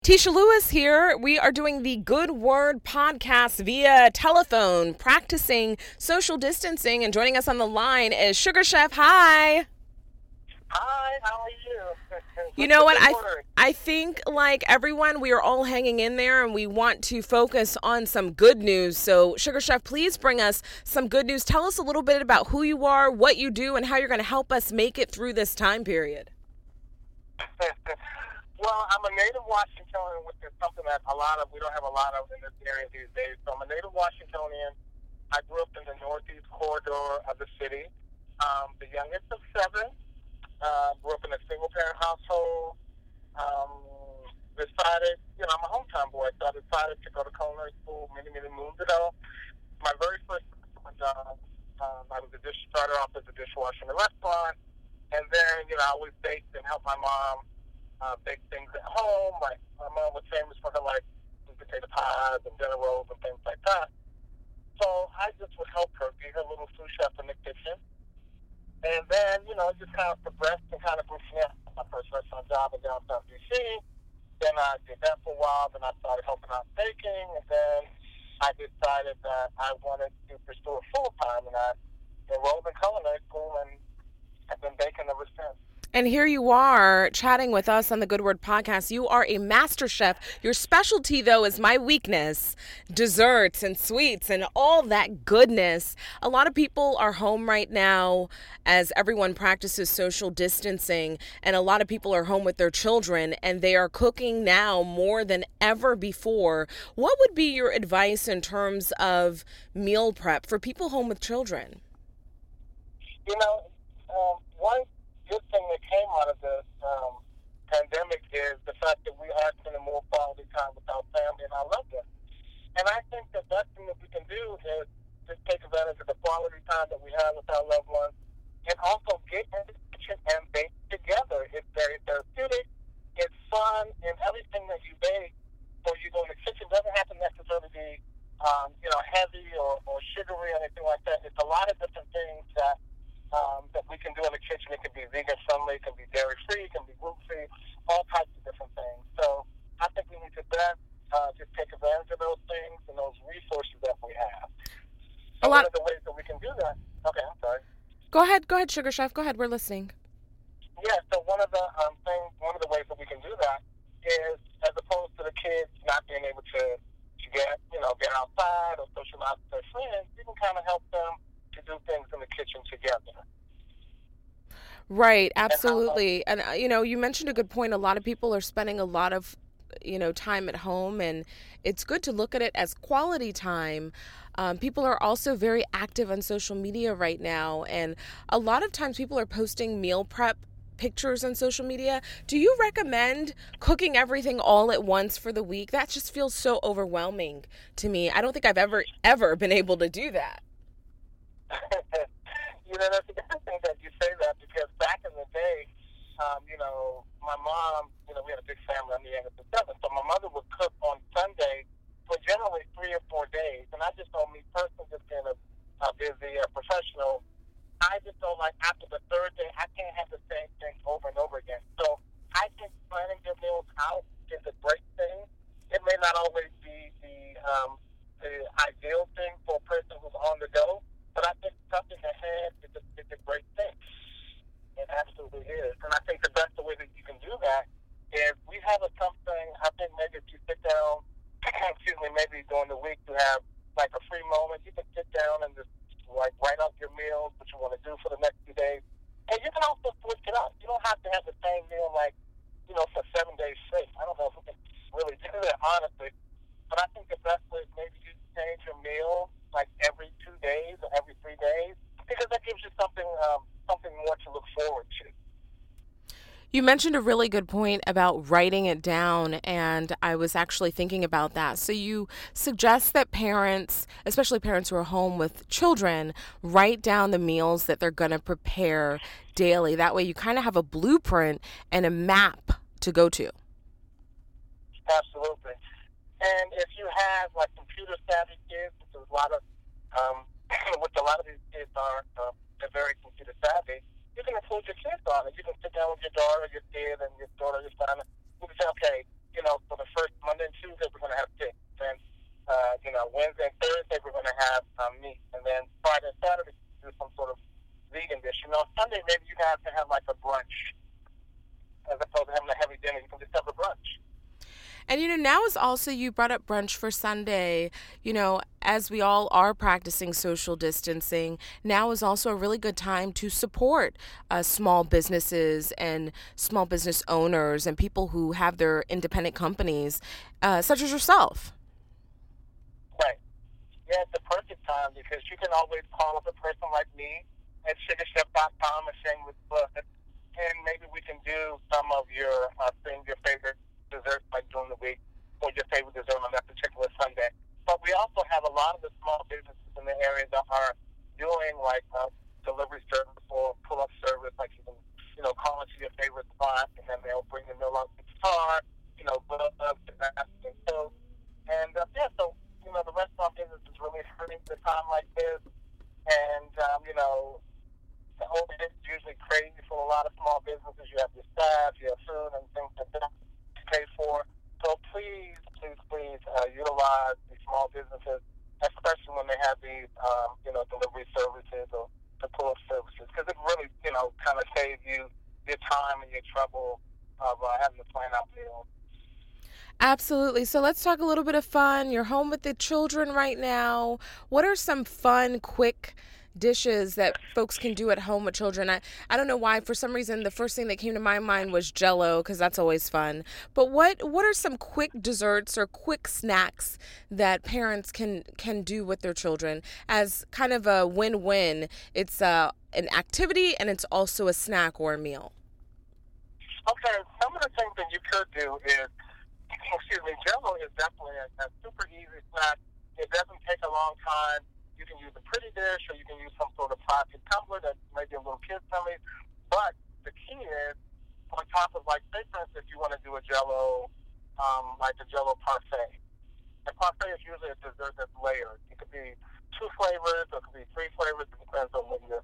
Tisha Lewis here. We are doing the Good Word podcast via telephone, practicing social distancing, and joining us on the line is Sugar Chef. Hi. Hi, how are you? You What's know the what? good word? I think, like everyone, we are all hanging in there and we want to focus on some good news. So, Sugar Chef, please bring us some good news. Tell us a little bit about who you are, what you do, and how you're going to help us make it through this time period. Well, I'm a native Washingtonian, which is something that we don't have a lot of in this area these days. So I'm a native Washingtonian. I grew up in the northeast corridor of the city. The youngest of seven. Grew up in a single-parent household. I'm a hometown boy, so I decided to go to culinary school many, many moons ago. My very first job, started off as a dishwasher in a restaurant, and then, I always baked and helped my mom bake things at home. Like, my mom was famous for her, like, sweet potato pies and dinner rolls and things like that. So I just would help her, be her little sous chef in the kitchen. And then, it just kind of progressed and kind of grew from there. My first restaurant job in downtown D.C. Then I did that for a while. Then I started helping out baking. And then I decided that I wanted to pursue it full-time. And I enrolled in culinary school and have been baking ever since. And here you are chatting with us on the Good Word podcast. You are a master chef. Your specialty, though, is my weakness, desserts and sweets and all that goodness. A lot of people are home right now as everyone practices social distancing, and a lot of people are home with their children, and they are cooking now more than ever before. What would be your advice in terms of meal prep for people home with children? One good thing that came out of this pandemic is the fact that we are spending more quality time with our family and our loved ones. And I think the best thing that we can do is just take advantage of the quality time that we have with our loved ones and also get in the kitchen and bake together. It's very therapeutic, it's fun, and everything that you bake or you go in the kitchen doesn't have to necessarily be heavy or sugary or anything like that. It's a lot of different things that we can do in the kitchen. It can be vegan friendly, it can be dairy free, it can be gluten free, all types of different things. So I think we need to just take advantage of those things and those resources that we have. So one of the ways that we can do that. Okay, I'm sorry. Go ahead, Sugar Chef. Go ahead, we're listening. Yeah. So one of the ways that we can do that is, as opposed to the kids not being able to get outside or socialize with their friends, you can kind of help them to do things in the kitchen together. Right, absolutely. And, you mentioned a good point. A lot of people are spending a lot of, time at home, and it's good to look at it as quality time. People are also very active on social media right now, and a lot of times people are posting meal prep pictures on social media. Do you recommend cooking everything all at once for the week? That just feels so overwhelming to me. I don't think I've ever been able to do that. That's interesting that you say that, because back in the day, my mom, we had a big family. I'm the youngest of seven, so my mother would cook on Sunday for generally 3 or 4 days. And I just know, me personally, just being a busy professional, I just don't like, after the third day, I can't have the same thing over and over again. So I think planning your meals out is a great thing. It may not always be the ideal thing for a person who's on the go, but I think something ahead is a great thing. It absolutely is. And I think the best way that you can do that is, we have something, I think maybe if you sit down, maybe during the week you have like a free moment, you can sit down and just like write out your meals, what you want to do for the next few days. And you can also switch it up. You don't have to have the same meal for 7 days straight. I don't know if we can really do that, honestly. But I think the best way is maybe you change your meal like every 2 days or every 3 days, because that gives you something more to look forward to. You mentioned a really good point about writing it down, and I was actually thinking about that. So you suggest that parents, especially parents who are home with children, write down the meals that they're going to prepare daily. That way you kind of have a blueprint and a map to go to. Absolutely. And if you have like computer savvy kids, which a lot of these kids are, they're very computer savvy, you can include your kids on it. You can sit down with your daughter, your kid, and your daughter, your son. You can say, okay, for the Wednesday and Thursday we're going to have meat, and then Friday and Saturday do some sort of vegan dish. Sunday maybe you guys can have like a brunch as opposed to having a heavy dinner. You can just have a brunch. And, now is also, you brought up brunch for Sunday, as we all are practicing social distancing, now is also a really good time to support small businesses and small business owners and people who have their independent companies, such as yourself. Right. Yeah, it's the perfect time because you can always call up a person like me at sugarchef.com and Shameless Blood, and maybe we can do some of your favorite desserts like during the week, or your favorite dessert on that particular Sunday. But we also have a lot of the small businesses in the area that are doing like delivery service or pull-up service, like you can, call into your favorite spot and then they'll bring the meal out to the car, gloves and that. And so, the restaurant business is really hurting at a time like this. And, the overhead is usually crazy for a lot of small businesses. You have your staff, you have food and things like that to pay for. So please utilize these small businesses, especially when they have these, delivery services or the pull-up services, because it really, kind of saves you your time and your trouble of having to plan out meals. Absolutely. So let's talk a little bit of fun. You're home with the children right now. What are some fun, quick dishes that folks can do at home with children? I don't know why, for some reason, the first thing that came to my mind was Jell-O, because that's always fun. But what are some quick desserts or quick snacks that parents can do with their children as kind of a win-win? It's an activity and it's also a snack or a meal. Okay, some of the things that you could do is, Jell-O is definitely a super easy snack. It doesn't take a long time. You can use a pretty dish, or you can use some sort of plastic tumbler that might be a little kid-friendly. But the key is, on top of, like, say, for instance, if you want to do a Jell-O, like a Jell-O parfait. A parfait is usually a dessert that's layered. It could be 2 flavors, or it could be 3 flavors. It depends on what your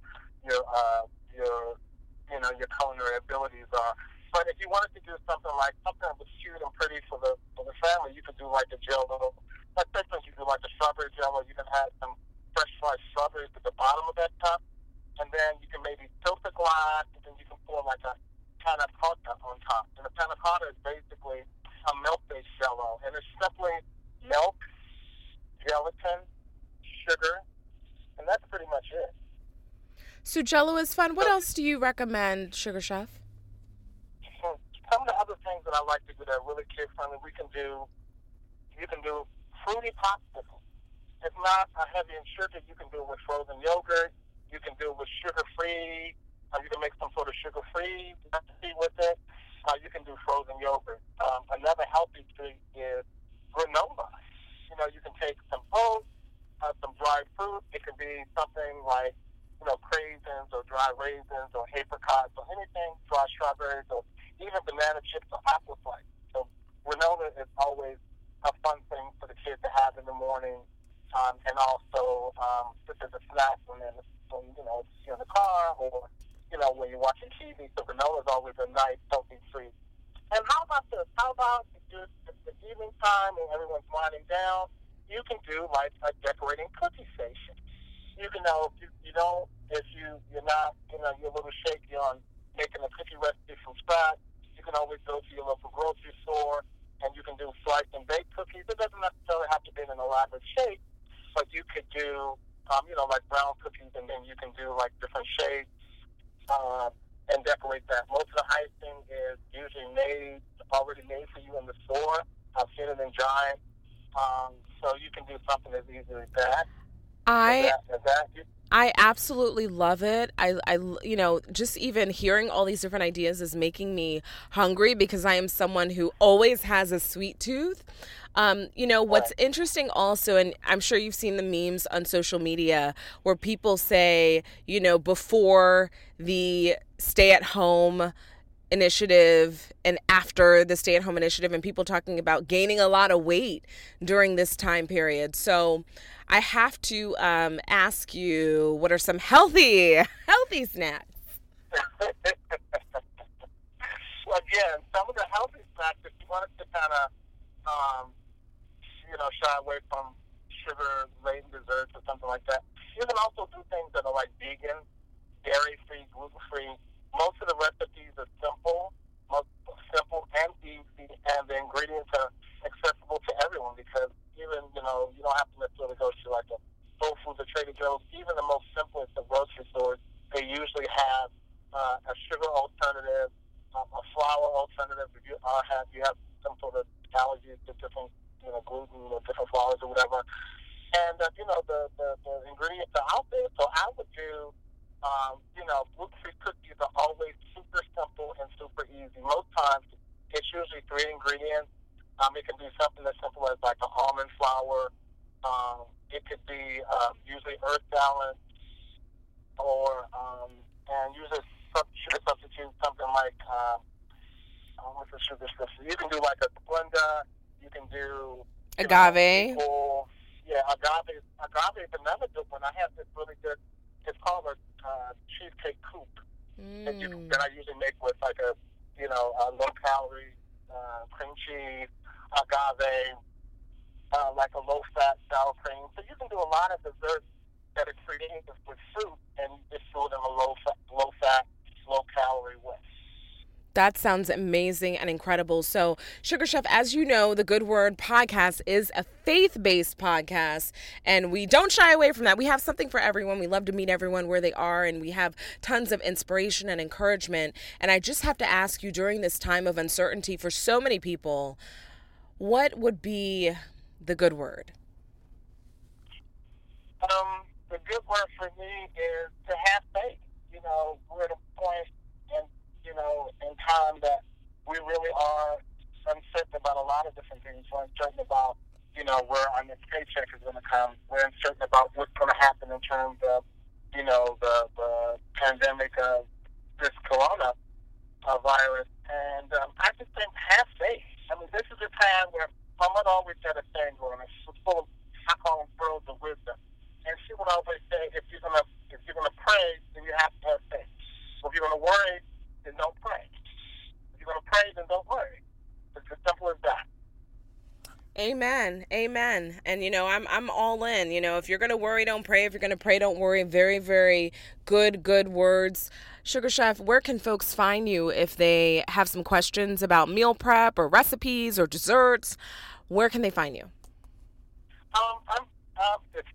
culinary abilities are. But if you wanted to do something that was cute and pretty for the family, you could do like a Jell-O. Like, for instance, you could do like a strawberry Jell-O. You can add some fresh sliced strawberries at the bottom of that cup, and then you can maybe tilt the glass, and then you can pour like a panna cotta on top. And a panna cotta is basically a milk-based Jell-O, and it's simply milk, gelatin, sugar, and that's pretty much it. So Jell-O is fun. What else do you recommend, Sugar Chef? Some of the other things that I like to do that are really kid-friendly, you can do fruity popsicles. It's not heavy in sugar. You can do it with frozen yogurt. You can do it with sugar-free. You can make some sort of sugar-free recipe with it. You can do frozen yogurt. Another healthy treat is granola. You can take some oats, some dried fruit. It could be something like, craisins or dry raisins or apricots or anything, dry strawberries or even banana chips or apple slices. So granola is always a fun thing for the kids to have in the morning. And also just as a snack when you're in the car or, when you're watching TV. So granola is always a nice, healthy treat. And how about this? How about just the evening time when everyone's winding down, you can do like a decorating cookie station. You can if you're not, you're a little shaky on making a cookie recipe from scratch, you can always go to your local grocery store and you can do sliced and baked cookies. It doesn't necessarily have to be in an elaborate shape, but you could do, like brown cookies, and then you can do like different shapes and decorate that. Most of the icing is usually already made for you in the store. I've seen it in Giant. So you can do something as easy as that. I absolutely love it. I just even hearing all these different ideas is making me hungry because I am someone who always has a sweet tooth. What's interesting also, and I'm sure you've seen the memes on social media where people say, before the stay-at-home initiative and after the stay-at-home initiative, and people talking about gaining a lot of weight during this time period. So I have to ask you, what are some healthy snacks? Well, again, some of the healthy snacks, if you wanted to kind of, shy away from sugar-laden desserts or something like that. You can also do things that are like vegan, dairy-free, gluten-free. Most of the recipes are simple and easy, and the ingredients are accessible to everyone because even, you don't have to necessarily go to like a Whole Foods or Trader Joe's. Even the most simplest of grocery stores, they usually have a sugar alternative, a flour alternative. If you have some sort of allergies to different, gluten or different flours or whatever. And, the ingredients are out there. So I would do, gluten-free cookies are always super simple and super easy. Most times, it's usually 3 ingredients. It can be something as simple as like an almond flour. It could be usually earth balance or, and usually sugar substitute, something like, what's the sugar substitute? You can do like a Splenda. You can do agave. Agave is another good one. I have this really good, it's called a cheesecake coupe that I usually make with like a low-calorie cream cheese, agave, like a low-fat sour cream. So you can do a lot of desserts that are created with fruit and just do it in a low-fat, low-calorie way. That sounds amazing and incredible. So, Sugar Chef, as you know, the Good Word podcast is a faith-based podcast, and we don't shy away from that. We have something for everyone. We love to meet everyone where they are, and we have tons of inspiration and encouragement. And I just have to ask you, during this time of uncertainty for so many people, what would be the good word? The good word for me is to have faith. We're at a point in time that we really are uncertain about a lot of different things. We're uncertain about, where our next paycheck is going to come. We're uncertain about what's going to happen in terms of, the pandemic of this corona virus. And I just think have faith. I mean, this is a time where my mother always said a saying growing up. She was full of, I call them pearls of wisdom. And she would always say, if you're gonna pray, then you have to have faith. So if you're gonna worry, then don't pray. If you're gonna pray, then don't worry. It's as simple as that. Amen. Amen. And I'm all in. If you're gonna worry, don't pray. If you're gonna pray, don't worry. Very, very good words. Sugar Chef, where can folks find you if they have some questions about meal prep or recipes or desserts? Where can they find you? It's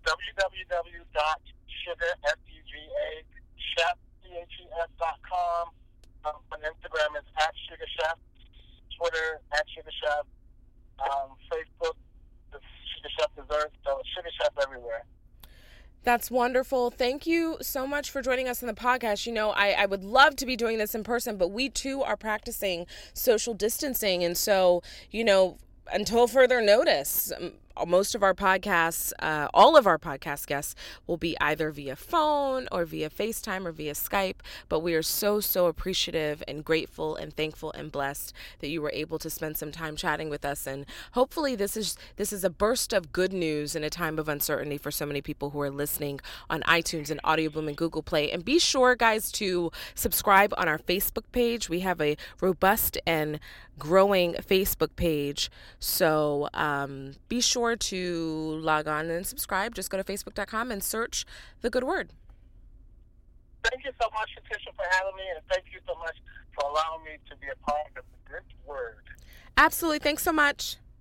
www.sugarchef.com. On Instagram, it's @SugarChef. Twitter, @SugarChef. Facebook, the Sugar Chef Desserts. So Sugar Chef everywhere. That's wonderful. Thank you so much for joining us on the podcast. I would love to be doing this in person, but we too are practicing social distancing. And so, until further notice, most of our podcasts, all of our podcast guests will be either via phone or via FaceTime or via Skype. But we are so appreciative and grateful and thankful and blessed that you were able to spend some time chatting with us. And hopefully this is a burst of good news in a time of uncertainty for so many people who are listening on iTunes and Audio Boom and Google Play. And be sure, guys, to subscribe on our Facebook page. We have a robust and growing Facebook page. So be sure to log on and subscribe. Just go to facebook.com and search The Good Word. Thank you so much, Patricia, for having me, and thank you so much for allowing me to be a part of The Good Word. Absolutely. Thanks so much.